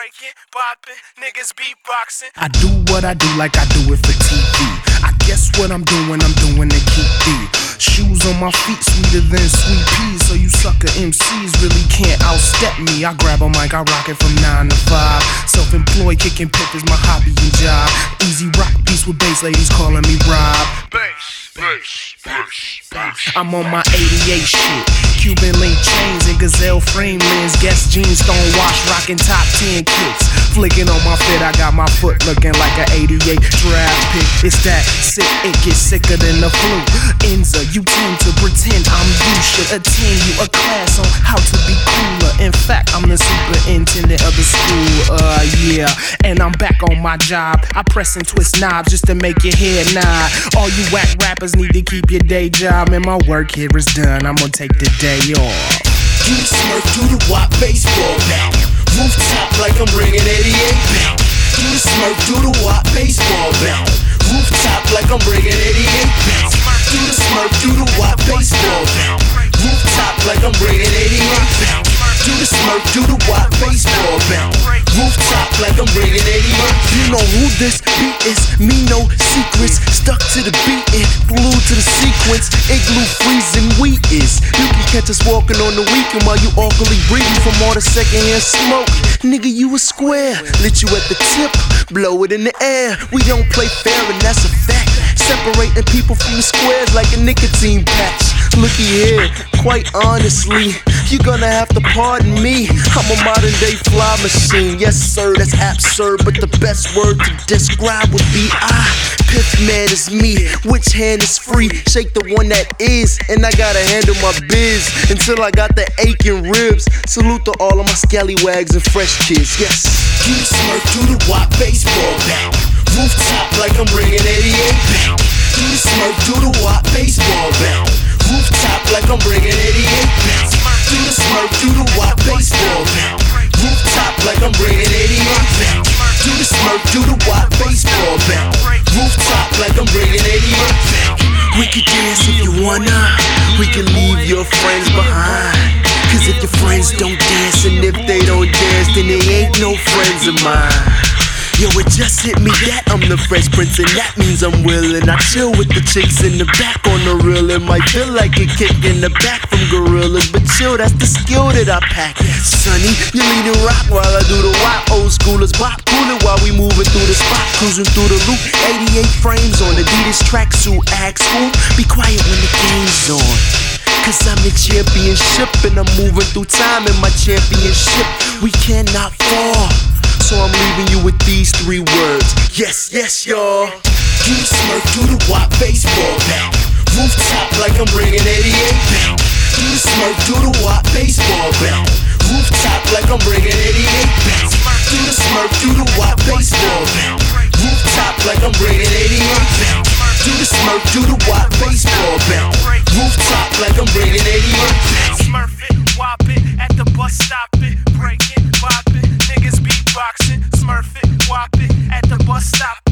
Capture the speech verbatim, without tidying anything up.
breaking, bopping, niggas beatboxing. I do what I do like I do it for T V. I guess what I'm doing, I'm doing to keep the shoes on my feet sweeter than sweet peas. So you sucker M Cs really can't outstep me. I grab a mic, I rock it from nine to five. Self-employed, kicking pip is my hobby and job. Easy rock beats with bass ladies calling me Rob. Bass, bass, bass, bass. I'm on my eighty-eight shit. Cuban link chains and gazelle frame lens. Guess jeans, stone wash, rocking top ten kicks. Flicking on my fit, I got my foot looking like an eighty-eight draft pick. It's that sick, it gets sicker than the flu. Enza, you tend to pretend I'm you. Should attend you a class on how to be cooler. In fact, I'm the superintendent of the school. Uh, yeah, and I'm back on my job. I press and twist knobs just to make your head nod. All you whack rappers need to keep your day job. And my work here is done, I'm gonna take the day off. Do the smurf, do the wop, baseball bounce. Rooftop like I'm bringing eighty-eight pounds. Do the smurf, do the wop, baseball bounce. Rooftop like I'm bringing eighty-eight pounds. Do the smurf, do the wop, baseball bounce. Rooftop like I'm bringing eighty-eight pounds. Do the smurf, do the wop, baseball bounce. Rooftop like I'm bringing eighty-eight. You know who this beat is, me no secrets. Stuck to the beat and glued to the sequence. Igloo freezing wheat is. You can catch us walking on the weekend while you awkwardly breathing from all the secondhand smoke. Nigga, you a square. Lit you at the tip, blow it in the air. We don't play fair and that's a fact. Separating people from the squares like a nicotine patch. Looky here, quite honestly, you're gonna have to pardon me. I'm a modern day fly machine. Yes sir, that's absurd, but the best word to describe would be I. Piff man is me, which hand is free? Shake the one that is, and I gotta handle my biz until I got the aching ribs. Salute to all of my scallywags and fresh kids, yes. Do the smurf, do the wop, baseball bounce. Rooftop like I'm bringing eighty-eight pounds. Do the smurf, do the wop, baseball bounce. Rooftop like I'm bringing eighty-eight pounds. Do the smurf, do the wop, baseball bounce. Rooftop like I'm bringing eighty-eight pounds. Do the smurf, do the wop, baseball bounce. Rooftop like I'm bringing eighty-eight pounds. We could dance if you wanna. We can leave your friends behind. Cause if your friends don't dance, and if they don't dance, then they ain't no friends of mine. Yo, it just hit me that I'm the Fresh Prince, and that means I'm willing. I chill with the chicks in the back on the real. It might feel like a kick in the back from gorillas, but chill, that's the skill that I pack. Sonny, you leading rock while I do the wop. Old schoolers bop, cool it while we moving through the spot. Cruising through the loop, eighty-eight frames on Adidas tracksuit. Ask who, be quiet when the game's on. Cause I'm in championship and I'm moving through time in my championship. We cannot fall. So I'm leaving you with these three words. Yes, yes, y'all. Do the smurf, do the wop, baseball bounce. Rooftop like I'm bringing eighty-eight pounds. Do the smurf, do the wop, baseball bounce. Rooftop like I'm bringing eighty-eight pounds. Do the smurf, do the wop, baseball bounce. Rooftop like I'm bringing eighty-eight pounds. Do the smurf, do the wop, baseball bounce. Rooftop like I'm bringing eighty-eight pounds. Smurf it, wop it, at the bus stop it, break it, bop it, niggas beatboxing. Smurf it, wop it, at the bus stop